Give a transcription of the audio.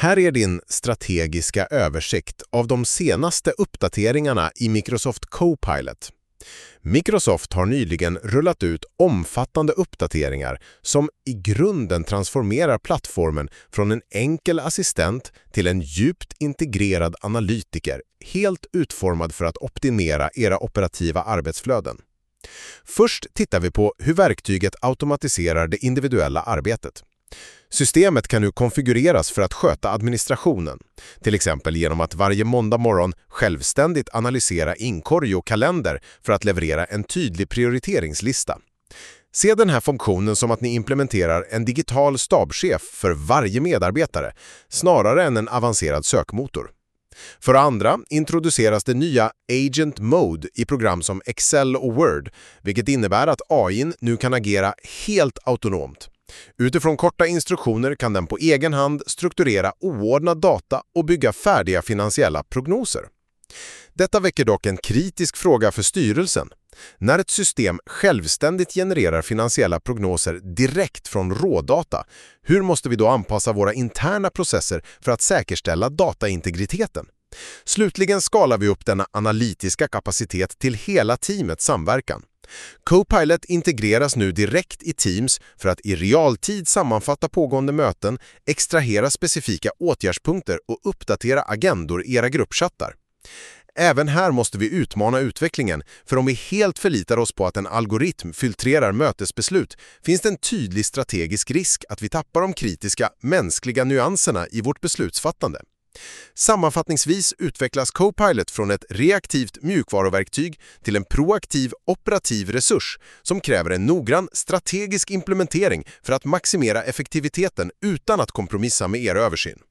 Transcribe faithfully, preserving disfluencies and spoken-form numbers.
Här är din strategiska översikt av de senaste uppdateringarna i Microsoft Copilot. Microsoft har nyligen rullat ut omfattande uppdateringar som i grunden transformerar plattformen från en enkel assistent till en djupt integrerad analytiker, helt utformad för att optimera era operativa arbetsflöden. Först tittar vi på hur verktyget automatiserar det individuella arbetet. Systemet kan nu konfigureras för att sköta administrationen, till exempel genom att varje måndag morgon självständigt analysera inkorg och kalender för att leverera en tydlig prioriteringslista. Se den här funktionen som att ni implementerar en digital stabschef för varje medarbetare, snarare än en avancerad sökmotor. För andra introduceras det nya Agent Mode i program som Excel och Word, vilket innebär att A I:n nu kan agera helt autonomt. Utifrån korta instruktioner kan den på egen hand strukturera oordnad data och bygga färdiga finansiella prognoser. Detta väcker dock en kritisk fråga för styrelsen. När ett system självständigt genererar finansiella prognoser direkt från rådata, hur måste vi då anpassa våra interna processer för att säkerställa dataintegriteten? Slutligen skalar vi upp denna analytiska kapacitet till hela teamets samverkan. Copilot integreras nu direkt i Teams för att i realtid sammanfatta pågående möten, extrahera specifika åtgärdspunkter och uppdatera agendor i era gruppchattar. Även här måste vi utmana utvecklingen, för om vi helt förlitar oss på att en algoritm filtrerar mötesbeslut finns det en tydlig strategisk risk att vi tappar de kritiska, mänskliga nyanserna i vårt beslutsfattande. Sammanfattningsvis utvecklas Copilot från ett reaktivt mjukvaruverktyg till en proaktiv operativ resurs som kräver en noggrann strategisk implementering för att maximera effektiviteten utan att kompromissa med er översyn.